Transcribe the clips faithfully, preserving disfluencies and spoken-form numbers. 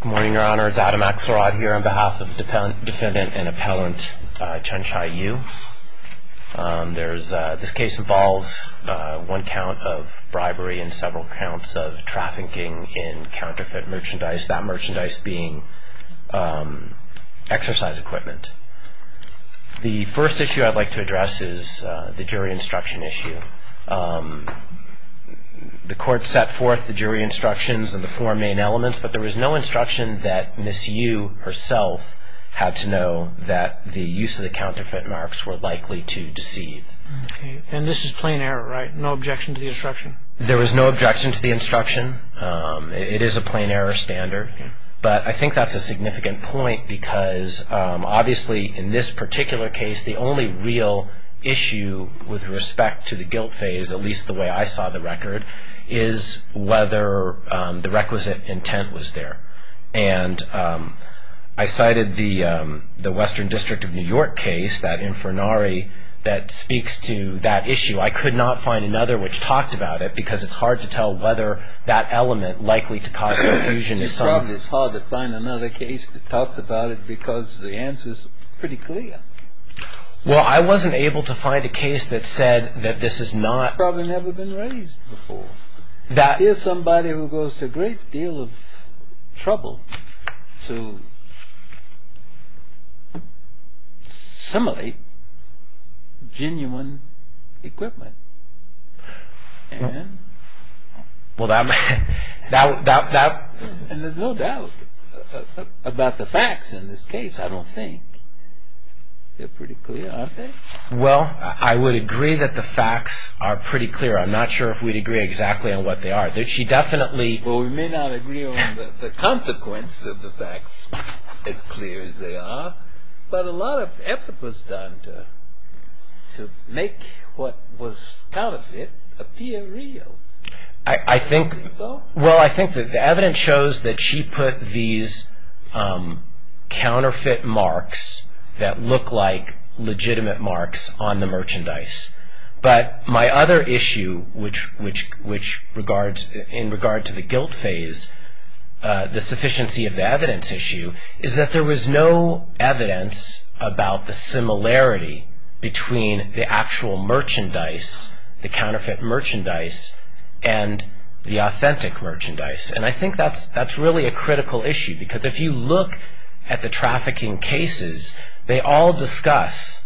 Good morning, Your Honor. It's Adam Axelrod here on behalf of defendant and appellant uh, Chun-Chai Yu. Um, there's uh, this case involves uh, one count of bribery and several counts of trafficking in counterfeit merchandise. That merchandise being um, exercise equipment. The first issue I'd like to address is uh, the jury instruction issue. Um, The court set forth the jury instructions and the four main elements, but there was no instruction that Miss Yu herself had to know that the use of the counterfeit marks were likely to deceive. Okay. And this is plain error, right? No objection to the instruction? There was no objection to the instruction. Um, it, it is a plain error standard. Okay. But I think that's a significant point because um, obviously in this particular case, the only real issue with respect to the guilt phase, at least the way I saw the record, is whether um, the requisite intent was there. And um, I cited the um, the Western District of New York case, that Infernari, that speaks to that issue. I could not find another which talked about it because it's hard to tell whether that element likely to cause confusion is some... Probably it's hard to find another case that talks about it because the answer is pretty clear. Well, I wasn't able to find a case that said that this is not... It's probably never been raised before. That Here's somebody who goes to a great deal of trouble to simulate genuine equipment. And... Well, that... that, that, that and there's no doubt about the facts in this case, I don't think. They're pretty clear, aren't they? Well, I would agree that the facts are pretty clear. I'm not sure if we'd agree exactly on what they are. She definitely... Well, we may not agree on the, the consequence of the facts as clear as they are, but a lot of effort was done to to make what was counterfeit appear real. I, I think... think so? Well, I think that the evidence shows that she put these um, counterfeit marks that look like legitimate marks on the merchandise. But my other issue, which which which regards in regard to the guilt phase, uh, the sufficiency of the evidence issue, is that there was no evidence about the similarity between the actual merchandise, the counterfeit merchandise, and the authentic merchandise. And I think that's that's really a critical issue, because if you look at the trafficking cases, they all discuss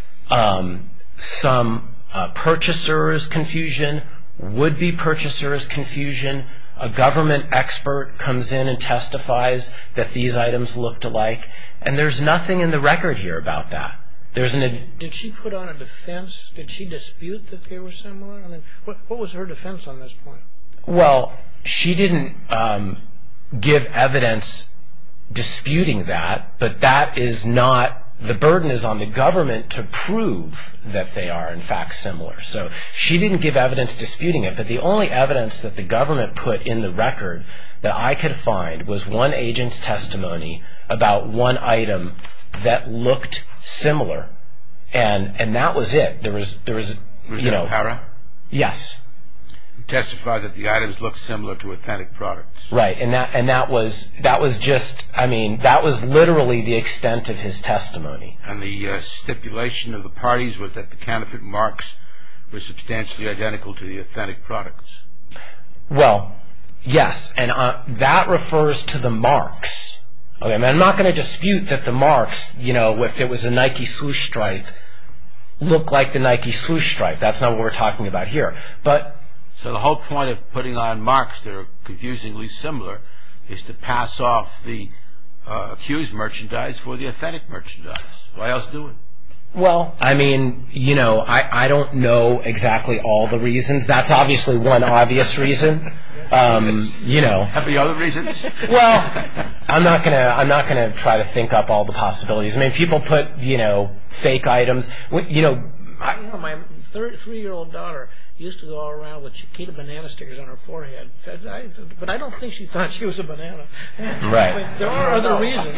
um, some uh, purchasers' confusion, would-be purchasers' confusion. A government expert comes in and testifies that these items looked alike, and there's nothing in the record here about that. There's an ad- Did she put on a defense? Did she dispute that they were similar? I mean, what, what was her defense on this point? Well, she didn't um, give evidence disputing that, but that is not... The burden is on the government to prove that they are in fact similar. So she didn't give evidence disputing it, but the only evidence that the government put in the record that I could find was one agent's testimony about one item that looked similar, and and that was it. There was there was, was you know, Para? Yes. Testified that the items looked similar to authentic products. Right, and that and that was that was just I mean that was literally the extent of his testimony. And the uh, stipulation of the parties was that the counterfeit marks were substantially identical to the authentic products. Well, yes, and uh, that refers to the marks. Okay, I mean, I'm not going to dispute that the marks, you know, if it was a Nike swoosh stripe, look like the Nike swoosh stripe. That's not what we're talking about here, but. So the whole point of putting on marks that are confusingly similar is to pass off the uh, accused merchandise for the authentic merchandise. Why else do it? Well, I mean, you know, I, I don't know exactly all the reasons. That's obviously one obvious reason. Um, you know. Have the other reasons? Well, I'm not gonna I'm not gonna try to think up all the possibilities. I mean, people put, you know, fake items. You know, I, you know my three-year-old daughter used to go all around with Chiquita banana stickers on her forehead. I, but I don't think she thought she was a banana. Right. I mean, there are other reasons.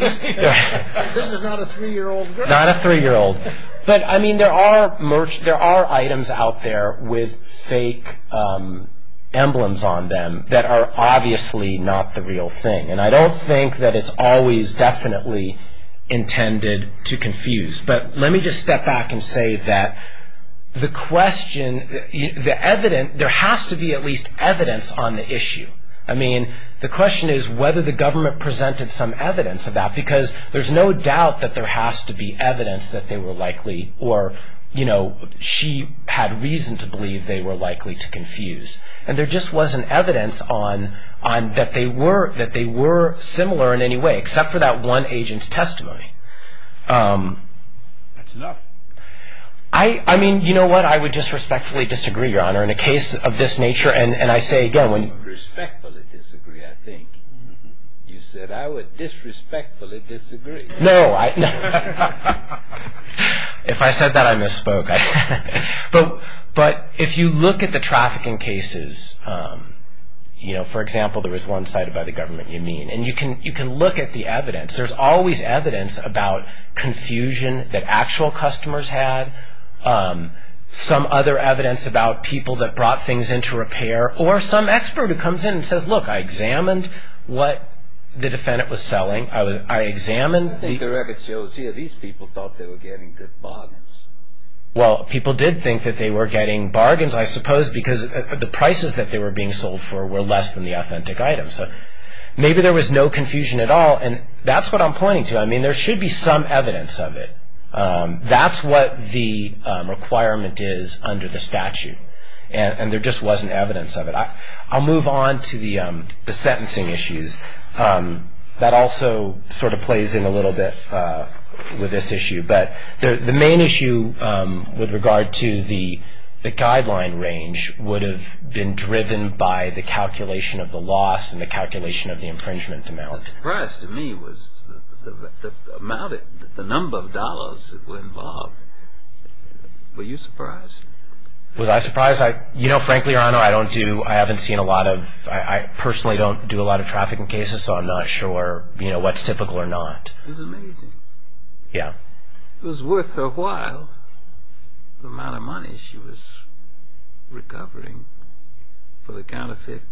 This is not a three-year-old girl. Not a three-year-old. But, I mean, there are merch, there are items out there with fake um, emblems on them that are obviously not the real thing. And I don't think that it's always definitely intended to confuse. But let me just step back and say that the question, the evidence, there has to be at least evidence on the issue. I mean, the question is whether the government presented some evidence of that, because there's no doubt that there has to be evidence that they were likely, or, you know, she had reason to believe they were likely to confuse. And there just wasn't evidence on on that they were that they were similar in any way, except for that one agent's testimony. Um, That's enough. I, I mean, you know what? I would just respectfully disagree, Your Honor, in a case of this nature. And, and I say again, when respectfully disagree, I think you said I would disrespectfully disagree. No, I. No. If I said that, I misspoke. but but if you look at the trafficking cases, um, you know, for example, there was one cited by the government, Yamin, and you can you can look at the evidence. There's always evidence about confusion that actual customers had. Um, some other evidence about people that brought things into repair, or some expert who comes in and says, look, I examined what the defendant was selling. I was I examined I think the, the record shows here these people thought they were getting good bargains. Well, people did think that they were getting bargains, I suppose, because the prices that they were being sold for were less than the authentic items. So maybe there was no confusion at all, and that's what I'm pointing to. I mean, there should be some evidence of it. Um, that's what the um, requirement is under the statute, and, and there just wasn't evidence of it. I, I'll move on to the um, the sentencing issues. Um, that also sort of plays in a little bit uh, with this issue, but the the main issue um, with regard to the the guideline range would have been driven by the calculation of the loss and the calculation of the infringement amount. The surprise to me was the, the, the amount, of, the number of dollars that were involved. Were you surprised? Was I surprised? I, you know, frankly, Your Honor, I don't do. I haven't seen a lot of. I, I personally don't do a lot of trafficking cases, so I'm not sure, you know, what's typical or not. It was amazing. Yeah. It was worth her while. The amount of money she was recovering for the counterfeit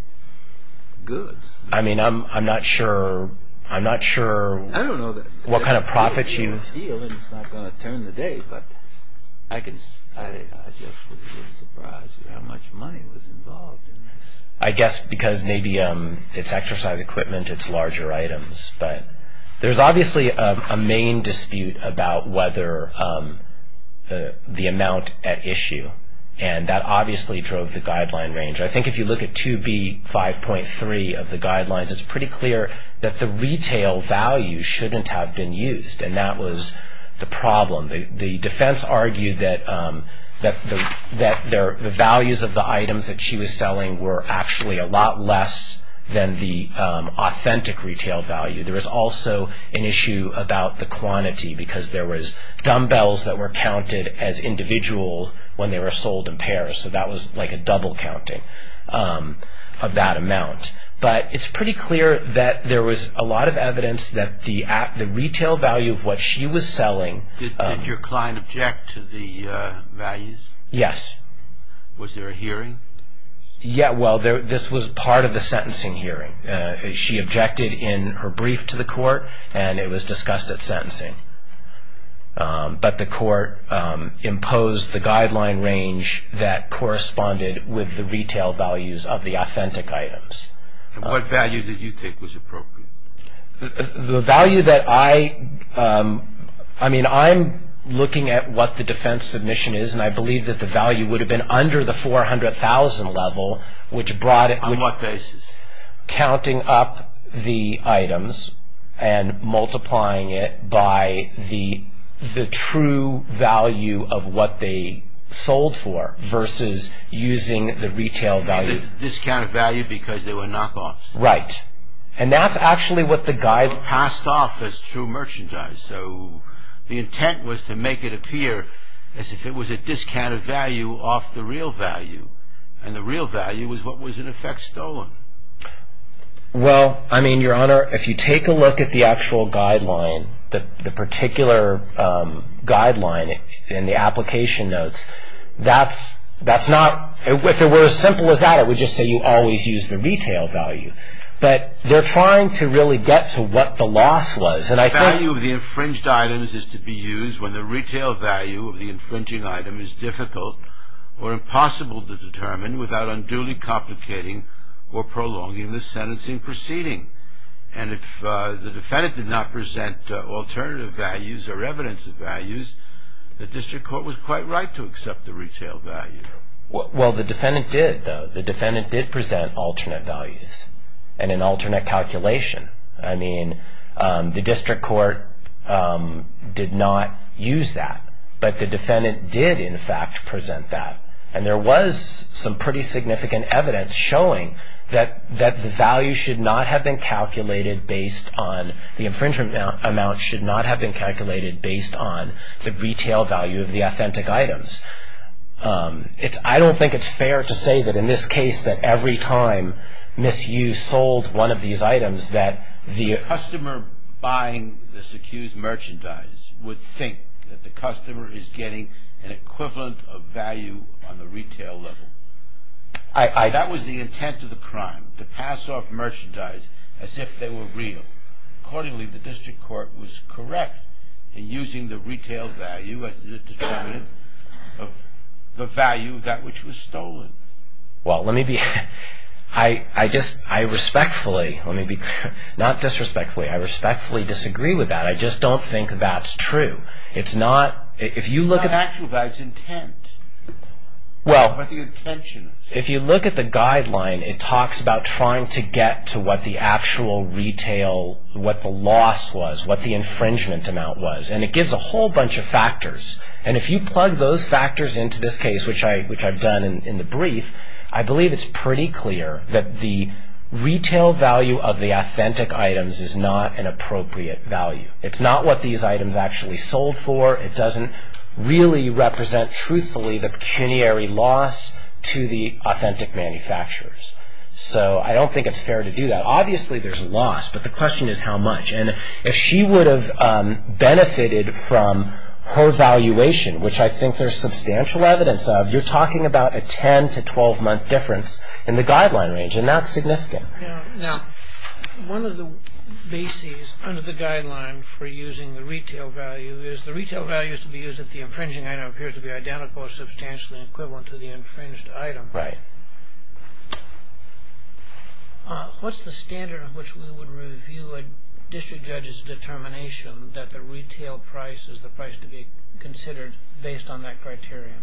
goods. I mean, I'm I'm not sure. I'm not sure. I don't know that what kind of profit you. Deal, and it's not going to turn the day, but I can. I, I just was a little surprised at how much money was involved in this. I guess because maybe um, it's exercise equipment, it's larger items, but there's obviously a, a main dispute about whether um, uh, the amount at issue, and that obviously drove the guideline range. I think if you look at two B five point three of the guidelines, it's pretty clear that the retail value shouldn't have been used, and that was the problem. The, the defense argued that um, that the that their, the values of the items that she was selling were actually a lot less than the um, authentic retail value. There was also an issue about the quantity, because there was dumbbells that were counted as individual when they were sold in pairs, so that was like a double counting um, of that amount. But it's pretty clear that there was a lot of evidence that the the retail value of what she was selling. Did, um, did your client object to the uh, values? Yes. Was there a hearing? Yeah, well, there, this was part of the sentencing hearing. Uh, she objected in her brief to the court, and it was discussed at sentencing. Um, but the court um, imposed the guideline range that corresponded with the retail values of the authentic items. And what value did you think was appropriate? The, the value that I, um, I mean, I'm looking at what the defense submission is, and I believe that the value would have been under the four hundred thousand level, which brought it. On which, what basis? Counting up the items and multiplying it by the the true value of what they sold for versus using the retail value. The discounted value because they were knockoffs. Right. And that's actually what the guide passed off as true merchandise. So the intent was to make it appear as if it was a discounted value off the real value. And the real value was what was in effect stolen. Well, I mean, Your Honor, if you take a look at the actual guideline, the, the particular um, guideline in the application notes, that's That's not, if it were as simple as that, it would just say you always use the retail value. But they're trying to really get to what the loss was. And I The think value of the infringed items is to be used when the retail value of the infringing item is difficult or impossible to determine without unduly complicating or prolonging the sentencing proceeding. And if uh, the defendant did not present uh, alternative values or evidence of values, the district court was quite right to accept the retail value. Well, the defendant did, though. The defendant did present alternate values and an alternate calculation. I mean, um, the district court um, did not use that, but the defendant did, in fact, present that. And there was some pretty significant evidence showing that that the value should not have been calculated based on, the infringement amount should not have been calculated based on the retail value of the authentic items. Um, it's, I don't think it's fair to say that in this case that every time Miss Yu sold one of these items that the... The customer buying this accused merchandise would think that the customer is getting an equivalent of value on the retail level. I, I, that was the intent of the crime, to pass off merchandise as if they were real. Accordingly, the district court was correct in using the retail value as the determinant of the value of that which was stolen. Well, let me be... I, I just, I respectfully, let me be clear, not disrespectfully, I respectfully disagree with that. I just don't think that's true. It's not, if you look it's not at... actual value, it's intent. Well, what the intention is. If you look at the guideline, it talks about trying to get to what the actual retail, what the loss was, what the infringement amount was, and it gives a whole bunch of factors. And if you plug those factors into this case, which I, which I've done in, in the brief, I believe it's pretty clear that the retail value of the authentic items is not an appropriate value. It's not what these items actually sold for. It doesn't really represent truthfully the pecuniary loss to the authentic manufacturers. So I don't think it's fair to do that. Obviously there's a loss, but the question is how much. And if she would have um, benefited from her valuation, which I think there's substantial evidence of, you're talking about a ten to twelve month difference in the guideline range, and that's significant. Now, now one of the bases under the guideline for using the retail value is the retail value is to be used if the infringing item appears to be identical or substantially equivalent to the infringed item. Right. Uh, what's the standard on which we would review a district judge's determination that the retail price is the price to be considered based on that criterion?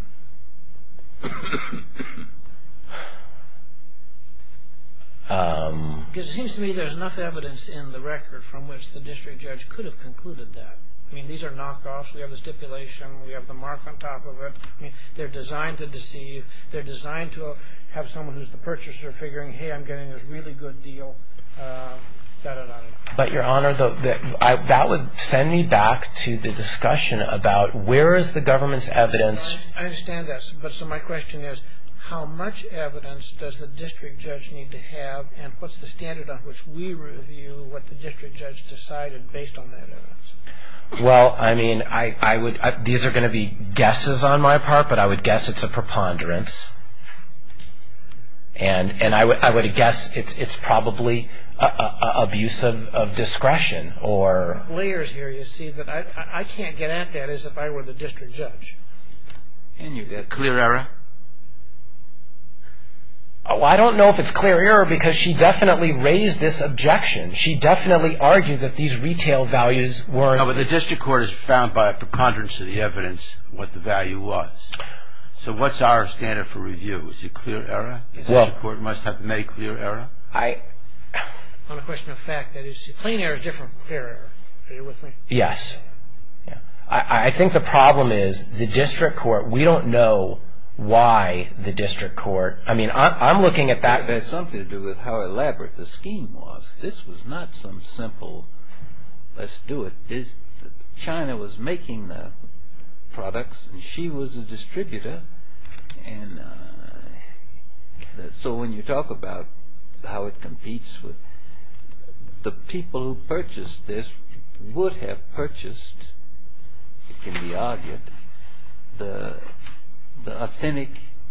Um, because it seems to me there's enough evidence in the record from which the district judge could have concluded that. I mean, these are knockoffs. We have the stipulation. We have the mark on top of it. I mean, they're designed to deceive. They're designed to have someone who's the purchaser figuring, hey, I'm getting this really good deal. Uh, da, da, da, da. But, Your Honor, the, the, I, that would send me back to the discussion about where is the government's evidence. I understand that. But so my question is, how much evidence does the district judge need to have, and what's the standard on which we review what the district judge decided based on that evidence? Well, I mean, I, I would. I, these are going to be guesses on my part, but I would guess it's a preponderance, and and I would I would guess it's it's probably a, a, a abuse of, of discretion or layers here. You see that I I can't get at that as if I were the district judge. And you got Clear error? Oh, I don't know if it's clear error because she definitely raised this objection. She definitely argued that these retail values weren't... No, but the district court has found by a preponderance of the evidence what the value was. So what's our standard for review? Is it clear error? The Well, district court must have made clear error? I... On a question of fact, that is, plain error is different from clear error. Are you with me? Yes. Yeah. I, I think the problem is the district court, we don't know why the district court... I mean, I'm, I'm looking at that... That has something to do with how elaborate the scheme was. This was not some simple, let's do it. This, China was making the products, and she was a distributor. And uh, so when you talk about how it competes with... The people who purchased this would have purchased, it can be argued, the... the authentic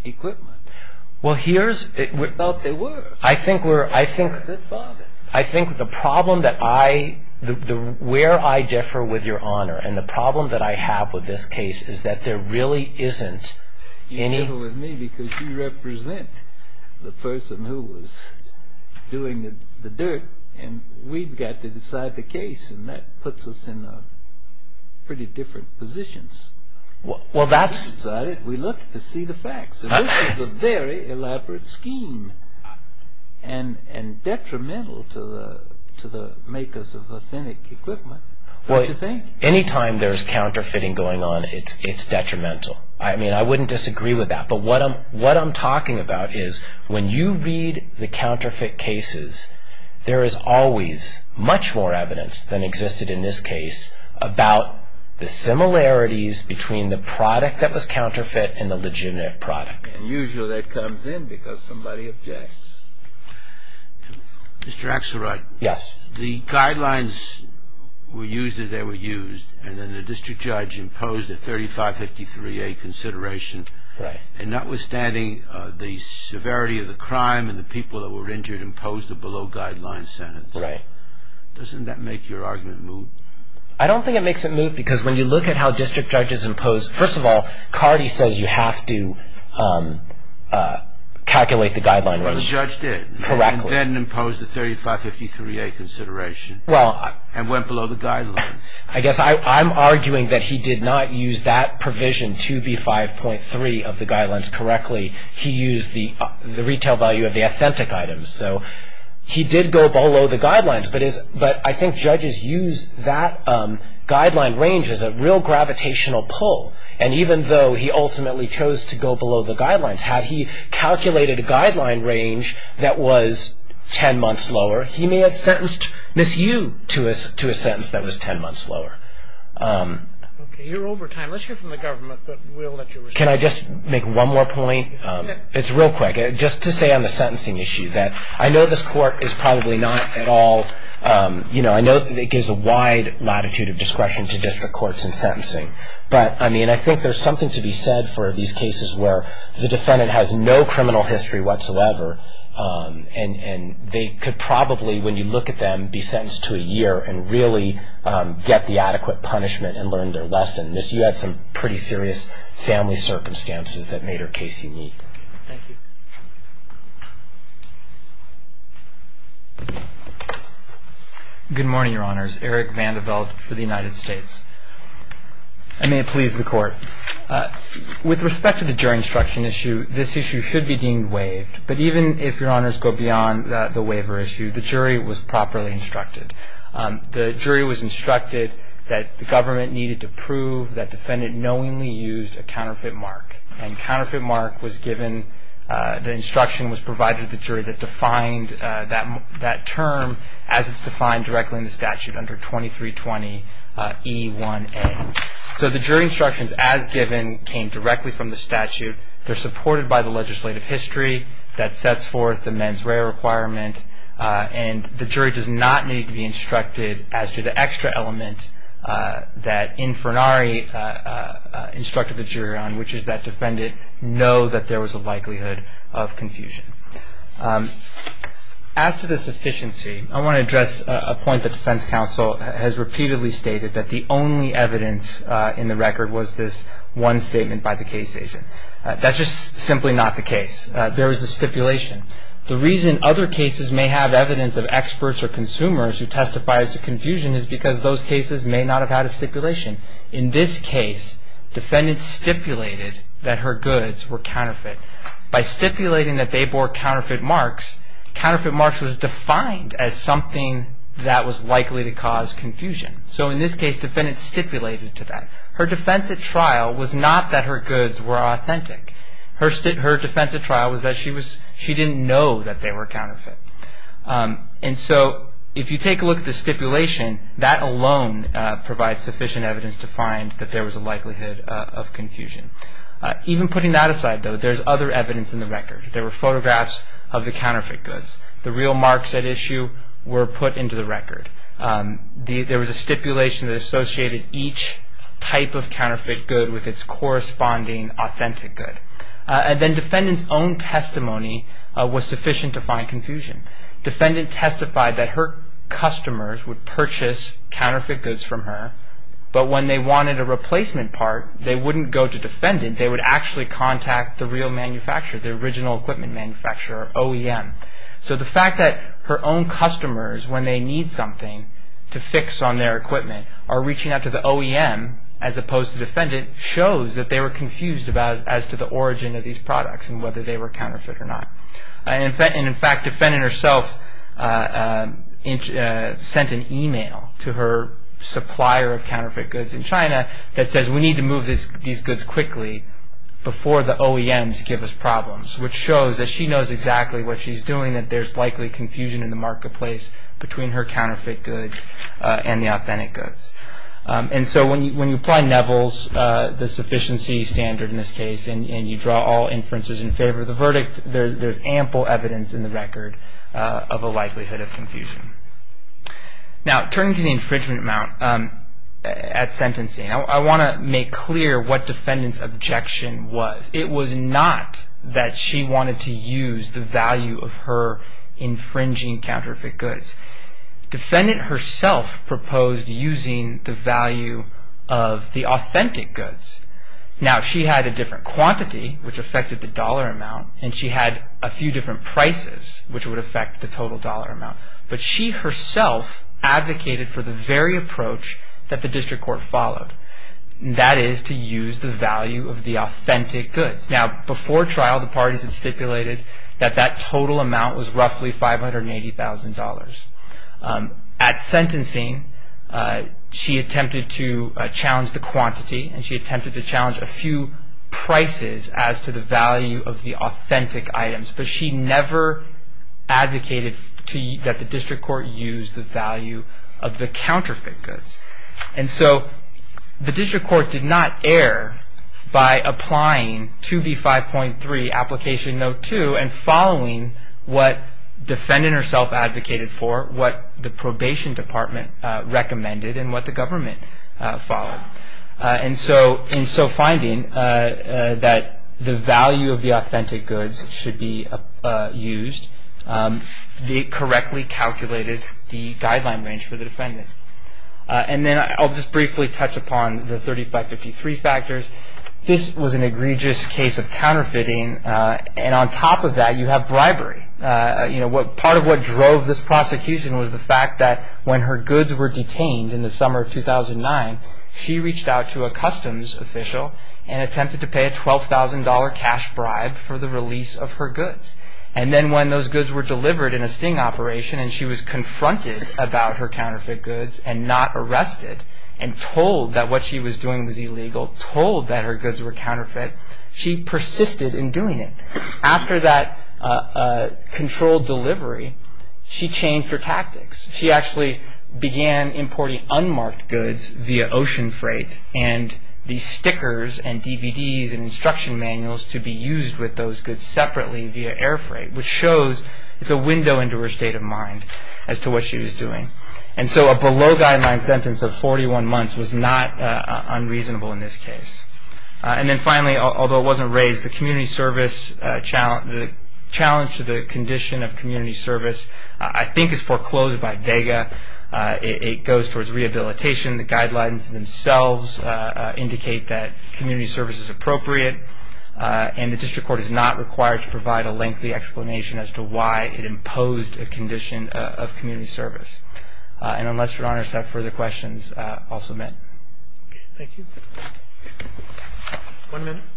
equipment. Well, here's it, I thought they were. I think we're. I think. That bothered. I think the problem that I, the, the where I differ with Your Honor, and the problem that I have with this case is that there really isn't you any. You differ with me because you represent the person who was doing the, the dirt, and we've got to decide the case, and that puts us in a pretty different positions. Well, well that's. We decided we looked to see the facts, and this is a very elaborate scheme, and and detrimental to the to the makers of authentic equipment. Don't Well, you think? anytime there's counterfeiting going on, it's it's detrimental. I mean, I wouldn't disagree with that. But what I'm what I'm talking about is when you read the counterfeit cases, there is always much more evidence than existed in this case about the similarities between the product that was counterfeit and the legitimate product. And usually that comes in because somebody objects. Mister Axelrod. Yes. The guidelines were used as they were used, and then the district judge imposed a thirty-five fifty-three A consideration. Right. And notwithstanding uh, the severity of the crime and the people that were injured, imposed a below-guideline sentence. Right. Doesn't that make your argument moot? I don't think it makes it moot because when you look at how district judges impose, first of all, Cardi says you have to um, uh, calculate the guideline range. Well, the judge did. Correctly. And then imposed a thirty-five fifty-three A consideration. Well, I, and went below the guidelines. I guess I, I'm arguing that he did not use that provision two B five point three of the guidelines correctly. He used the uh, the retail value of the authentic items. So he did go below the guidelines, but is but I think judges use that um, guideline range as a real gravitational pull. And even though he ultimately chose to go below the guidelines, had he calculated a guideline range that was ten months lower, he may have sentenced Miss Yu to a, to a sentence that was ten months lower. Um, Okay, you're over time. Let's hear from the government, but we'll let you respond. Can I just make one more point? Um, Yeah. It's real quick. Uh, Just to say on the sentencing issue that I know this court is probably not at all, um, you know, I know that it gives a wide latitude of discretion to district courts in sentencing. But, I mean, I think there's something to be said for these cases where the defendant has no criminal history whatsoever. Um, and, and they could probably, when you look at them, be sentenced to a year and really um, get the adequate punishment and learn their lesson. Miss Yu had some pretty serious family circumstances that made her case unique. Thank you. Good morning, Your Honors. Eric Vandeveld for the United States. I may it please the Court. Uh, with respect to the jury instruction issue, this issue should be deemed waived. But even if Your Honors go beyond the, the waiver issue, the jury was properly instructed. Um, the jury was instructed that the government needed to prove that defendant knowingly used a counterfeit mark. And counterfeit mark was given, uh, the instruction was provided to the jury that defined uh, that, that term as it's defined directly in the statute under twenty-three twenty uh, E one A. So the jury instructions as given came directly from the statute. They're supported by the legislative history that sets forth the mens rea requirement, uh, and the jury does not need to be instructed as to the extra element uh, that Infernari uh, uh, uh, instructed the jury on, which is that defendant know that there was a likelihood of confusion. Um, As to the sufficiency, I want to address a point that defense counsel has repeatedly stated, that the only evidence uh, in the record was this one statement by the case agent. Uh, that's just simply not the case. Uh, there is a stipulation. The reason other cases may have evidence of experts or consumers who testify as to confusion is because those cases may not have had a stipulation. In this case, defendant stipulated that her goods were counterfeit. By stipulating that they bore counterfeit marks, counterfeit marks was defined as something that was likely to cause confusion. So in this case, defendant stipulated to that. Her defense at trial was not that her goods were authentic. Her sti- her defense at trial was that she was she didn't know that they were counterfeit. Um, and so if you take a look at the stipulation, that alone uh, provides sufficient evidence to find that there was a likelihood uh, of confusion. Uh, even putting that aside, though, there's other evidence in the record. There were photographs of the counterfeit goods. The real marks at issue were put into the record. Um, the, there was a stipulation that associated each type of counterfeit good with its corresponding authentic good. Uh, and then defendant's own testimony uh, was sufficient to find confusion. Defendant testified that her customers would purchase counterfeit goods from her, but when they wanted a replacement part, they wouldn't go to defendant. They would actually contact the real manufacturer, the original equipment manufacturer, O E M. So the fact that her own customers, when they need something to fix on their equipment, are reaching out to the O E M as opposed to defendant shows that they were confused about as, as to the origin of these products and whether they were counterfeit or not. Uh, and, in fa- and in fact, defendant herself uh, uh, in, uh, sent an email to her supplier of counterfeit goods in China that says we need to move this, these goods quickly before the O E Ms give us problems, which shows that she knows exactly what she's doing, that there's likely confusion in the marketplace between her counterfeit goods uh, and the authentic goods. Um, and so when you when you apply Neville's, uh, the sufficiency standard in this case, and, and you draw all inferences in favor of the verdict, there, there's ample evidence in the record uh, of a likelihood of confusion. Now, turning to the infringement amount um, at sentencing, I, I want to make clear what defendant's objection was. It was not that she wanted to use the value of her infringing counterfeit goods. Defendant herself proposed using the value of the authentic goods. Now, she had a different quantity, which affected the dollar amount, and she had a few different prices, which would affect the total dollar amount. But she herself advocated for the very approach that the district court followed. And that is to use the value of the authentic goods. Now, before trial, the parties had stipulated that that total amount was roughly five hundred eighty thousand dollars. Um, at sentencing, uh, she attempted to uh, challenge the quantity, and she attempted to challenge a few prices as to the value of the authentic items, but she never advocated to, that the district court use the value of the counterfeit goods. And so the district court did not err by applying two B five point three application note two and following what defendant herself advocated for, what the probation department uh, recommended, and what the government uh, followed. Uh, and so in so finding uh, uh, that the value of the authentic goods should be uh, uh, used, um, they correctly calculated the guideline range for the defendant. Uh, and then I'll just briefly touch upon the thirty-five fifty-three factors. This was an egregious case of counterfeiting, uh, and on top of that, you have bribery. Uh, you know, what part of what drove this prosecution was the fact that when her goods were detained in the summer of two thousand nine, she reached out to a customs official and attempted to pay a twelve thousand dollars cash bribe for the release of her goods. And then when those goods were delivered in a sting operation and she was confronted about her counterfeit goods and not arrested and told that what she was doing was illegal, told that her goods were counterfeit, she persisted in doing it. After that uh, uh, controlled delivery, she changed her tactics. She actually began importing unmarked goods via ocean freight, and these stickers and D V Ds and instruction manuals to be used with those goods separately via air freight, which shows it's a window into her state of mind as to what she was doing. And so a below-guideline sentence of forty-one months was not uh, unreasonable in this case. Uh, and then finally, although it wasn't raised, the community service uh, challenge, the challenge to the condition of community service, uh, I think is foreclosed by Vega. Uh, it, it goes towards rehabilitation. The guidelines themselves uh, uh, indicate that community service is appropriate, uh, and the district court is not required to provide a lengthy explanation as to why it imposed a condition uh, of community service. Uh, and unless Your Honors have further questions, uh, I'll submit. Okay, thank you. One minute.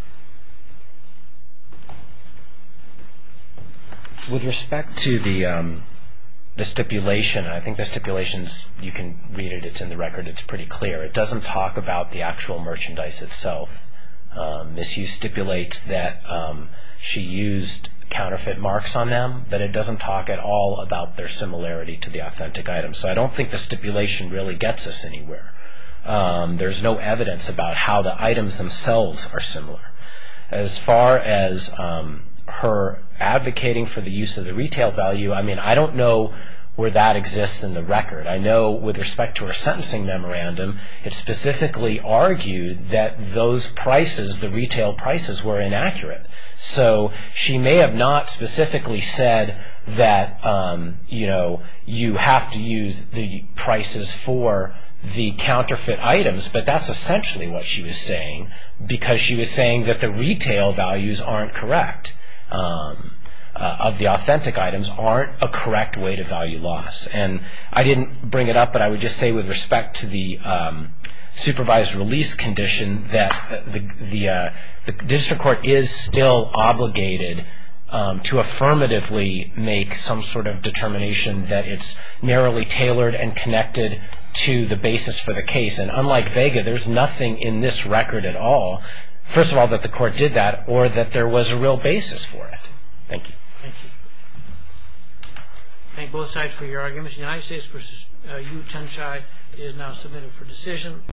With respect to the um, the stipulation, I think the stipulations, you can read it, it's in the record, it's pretty clear. It doesn't talk about the actual merchandise itself. Um, Miss Hughes stipulates that um, she used counterfeit marks on them, but it doesn't talk at all about their similarity to the authentic items. So I don't think the stipulation really gets us anywhere. Um, there's no evidence about how the items themselves are similar. As far as um, her advocating for the use of the retail value, I mean, I don't know where that exists in the record. I know with respect to her sentencing memorandum, it specifically argued that those prices, the retail prices, were inaccurate. So she may have not specifically said that, um, you know, you have to use the prices for the counterfeit items, but that's essentially what she was saying, because she was saying that the retail values aren't correct. Um, uh, of the authentic items aren't a correct way to value loss. And I didn't bring it up, but I would just say with respect to the um, supervised release condition that the the, uh, the district court is still obligated um, to affirmatively make some sort of determination that it's narrowly tailored and connected to the basis for the case. And unlike Vega, there's nothing in this record at all, first of all, that the court did that, or that there was a real basis for it. Thank you. Thank you. Thank both sides for your arguments. United States versus uh, Yu Chunshai is now submitted for decision.